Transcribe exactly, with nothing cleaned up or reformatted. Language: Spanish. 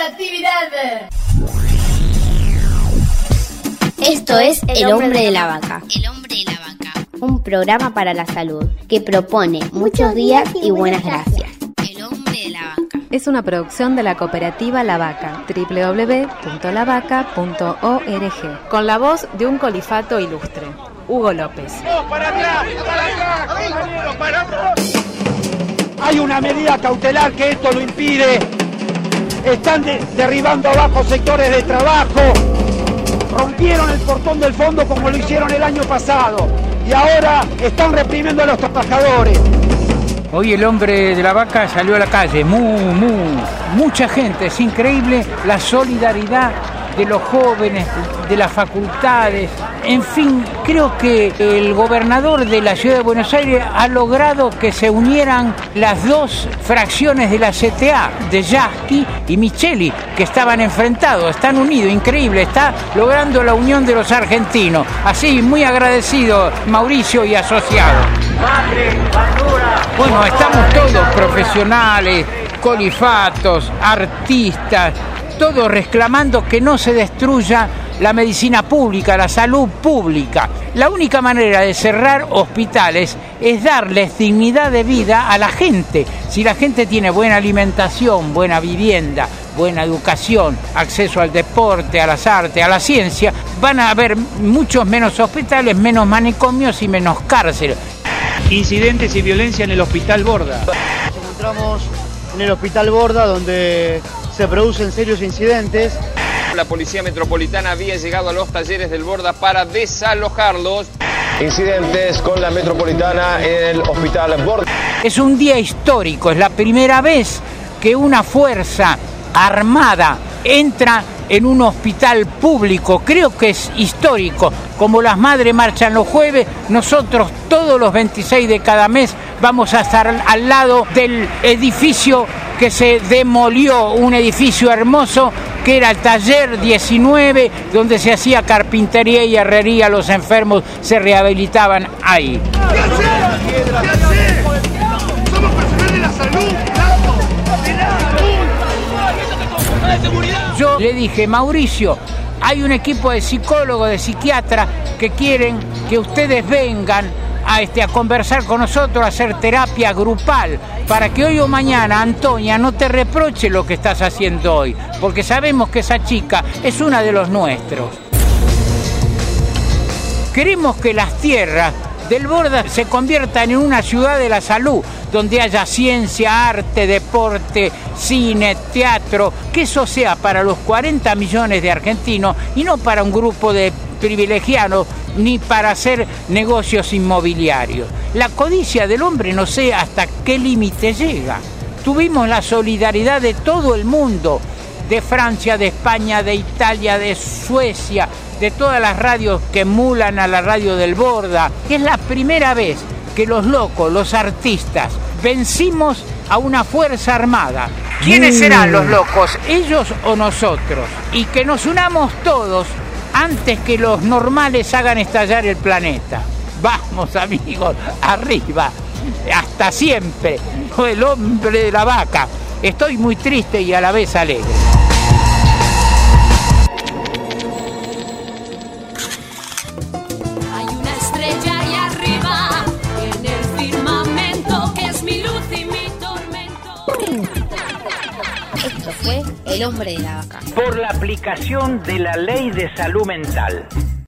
actividad. Esto es El Hombre de la Vaca. El Hombre de la Vaca. Un programa para la salud que propone muchos días y buenas gracias. El Hombre de la Vaca. Es una producción de la cooperativa La Vaca, doble u doble u doble u punto la vaca punto org, con la voz de un colifato ilustre, Hugo López. ¡No, para atrás! ¡Para atrás! ¡Compañero, para atrás! Hay una medida cautelar que esto lo impide. Están de- derribando abajo sectores de trabajo. Rompieron el portón del fondo como lo hicieron el año pasado. Y ahora están reprimiendo a los trabajadores. Hoy el Hombre de la Vaca salió a la calle, mu, mu, mucha gente, es increíble la solidaridad de los jóvenes, de las facultades. En fin, creo que el gobernador de la ciudad de Buenos Aires ha logrado que se unieran las dos fracciones de la C T A, de Yasky y Micheli, que estaban enfrentados, están unidos, increíble, está logrando la unión de los argentinos. Así, muy agradecido Mauricio y asociados. Bueno, estamos todos profesionales, colifatos, artistas, todos reclamando que no se destruya la medicina pública, la salud pública. La única manera de cerrar hospitales es darles dignidad de vida a la gente. Si la gente tiene buena alimentación, buena vivienda, buena educación, acceso al deporte, a las artes, a la ciencia, van a haber muchos menos hospitales, menos manicomios y menos cárceles. Incidentes y violencia en el Hospital Borda. Nos encontramos en el Hospital Borda, donde se producen serios incidentes. La Policía Metropolitana había llegado a los talleres del Borda para desalojarlos. Incidentes con la Metropolitana en el Hospital Borda. Es un día histórico, es la primera vez que una fuerza armada entra en un hospital público. Creo que es histórico. Como las madres marchan los jueves, nosotros todos los veintiséis de cada mes vamos a estar al lado del edificio que se demolió, un edificio hermoso que era el taller diecinueve, donde se hacía carpintería y herrería, los enfermos se rehabilitaban ahí. ¿Qué hacer? ¿Qué hacer? Somos personal de la salud. Yo le dije, Mauricio, hay un equipo de psicólogos, de psiquiatras que quieren que ustedes vengan a, este, a conversar con nosotros, a hacer terapia grupal, para que hoy o mañana Antonia no te reproche lo que estás haciendo hoy, porque sabemos que esa chica es una de los nuestros. Queremos que las tierras del Borda se conviertan en una ciudad de la salud, donde haya ciencia, arte, deporte, cine, teatro, que eso sea para los cuarenta millones de argentinos y no para un grupo de privilegiados ni para hacer negocios inmobiliarios. La codicia del hombre no sé hasta qué límite llega. Tuvimos la solidaridad de todo el mundo, de Francia, de España, de Italia, de Suecia, de todas las radios que emulan a la radio del Borda. Es la primera vez que los locos, los artistas, vencimos a una fuerza armada. ¿Quiénes serán los locos? ¿Ellos o nosotros? Y que nos unamos todos antes que los normales hagan estallar el planeta. Vamos, amigos, arriba, hasta siempre. El Hombre de la Vaca. Estoy muy triste y a la vez alegre. Esto fue El Hombre de la Vaca. Por la aplicación de la Ley de Salud Mental.